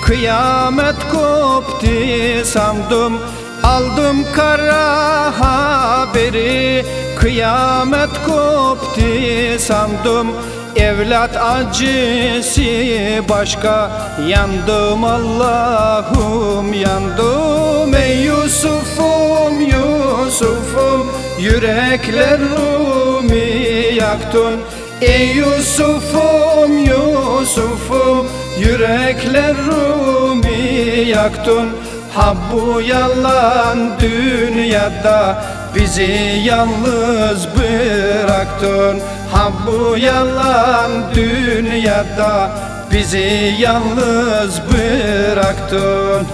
Kıyamet koptu sandım, aldım kara haberi. Kıyamet koptu sandım, evlat acısı başka. Yandım Allah'ım yandım. Ey Yusuf'um Yusuf'um, yürekler Rumi yaktın. Ey Yusuf'um Yusuf'um, yürekler Rumi yaktın. Ha bu yalan dünyada bizi yalnız bıraktın. Ha bu yalan dünyada bizi yalnız bıraktın.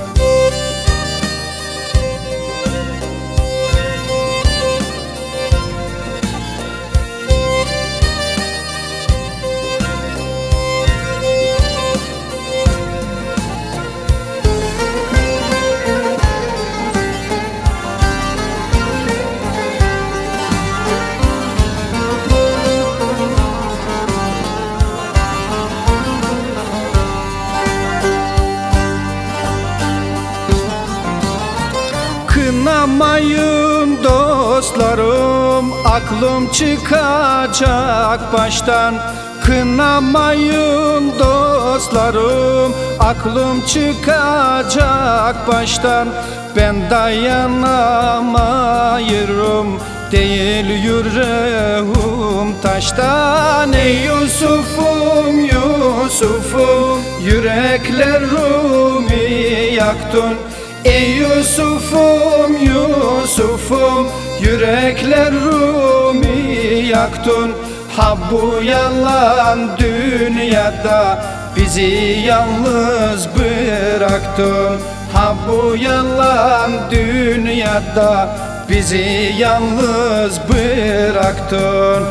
Kınamayın dostlarım, aklım çıkacak baştan. Kınamayın dostlarım, aklım çıkacak baştan. Ben dayanamayırım, değil yüreğim taştan. Ey Yusuf'um Yusuf'um, yürekler Rumi yaktın. Ey Yusuf'um Yusuf'um, yürekler Rumi yaktın. Ha bu yalan dünyada bizi yalnız bıraktın. Ha bu yalan dünyada bizi yalnız bıraktın.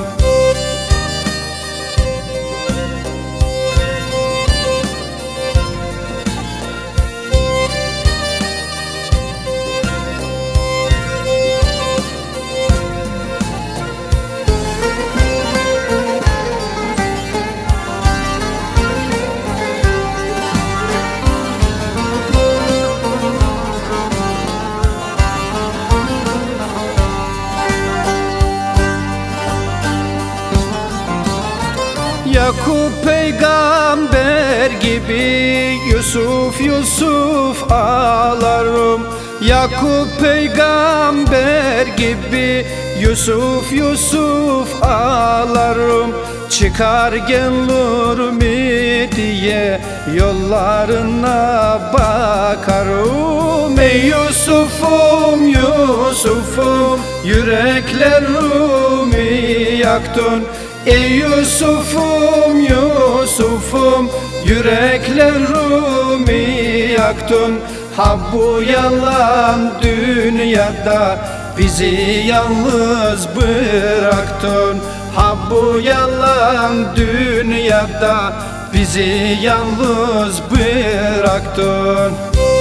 Yakup peygamber gibi Yusuf Yusuf ağlarım. Yakup peygamber gibi Yusuf Yusuf ağlarım. Çıkar gelir mi diye yollarına bakarım. Ey Yusuf'um Yusuf'um, yürekler Rumi yaktın. Ey Yusuf'um Yusuf'um, yürekler Rumi yaktın. Ha bu yalan dünyada bizi yalnız bıraktın. Ha bu yalan dünyada bizi yalnız bıraktın.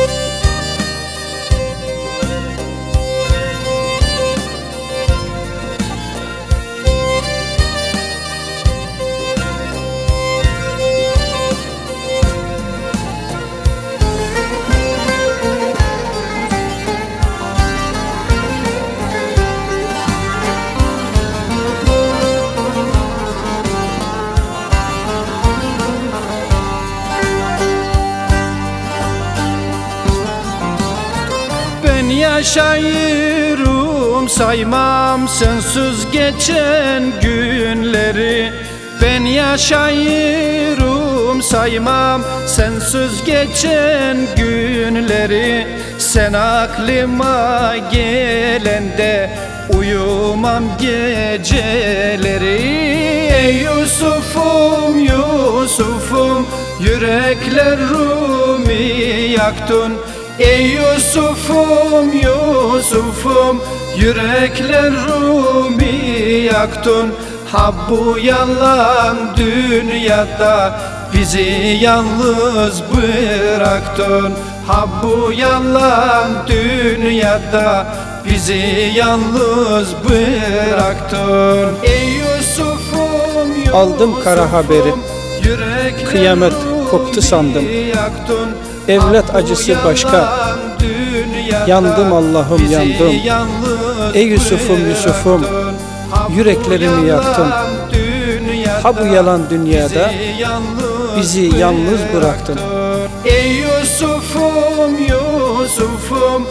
Yaşayırım saymam sensiz geçen günleri. Ben yaşayırım saymam sensiz geçen günleri. Sen aklıma gelende uyumam geceleri. Ey Yusuf'um Yusuf'um, yürekler Rumi yaktın. Ey Yusuf'um Yusuf'um, yürekler Rumi yaktın. Ha bu yalan dünyada bizi yalnız bıraktın. Ha bu yalan dünyada bizi yalnız bıraktın. Ey Yusuf'um Aldım kara haberi, kıyamet koptu sandım. Evlat acısı başka. Yandım Allah'ım yandım. Ey Yusuf'um Yusuf'um, yüreklerimi yaktın. Ha bu yalan dünyada bizi yalnız bıraktın. Ey Yusuf'um Yusuf'um,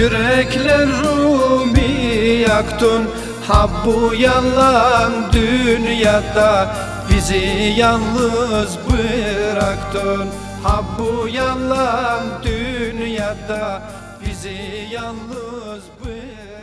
yüreklerimi yaktın. Ha bu yalan dünyada bizi yalnız bıraktın. Ha bu yalan dünyada bizi yalnız bıraktın.